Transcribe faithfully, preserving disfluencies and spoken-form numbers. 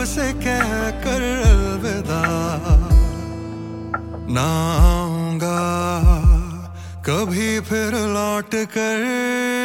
से कह कर अलविदा, ना आऊंगा कभी फिर लौट कर।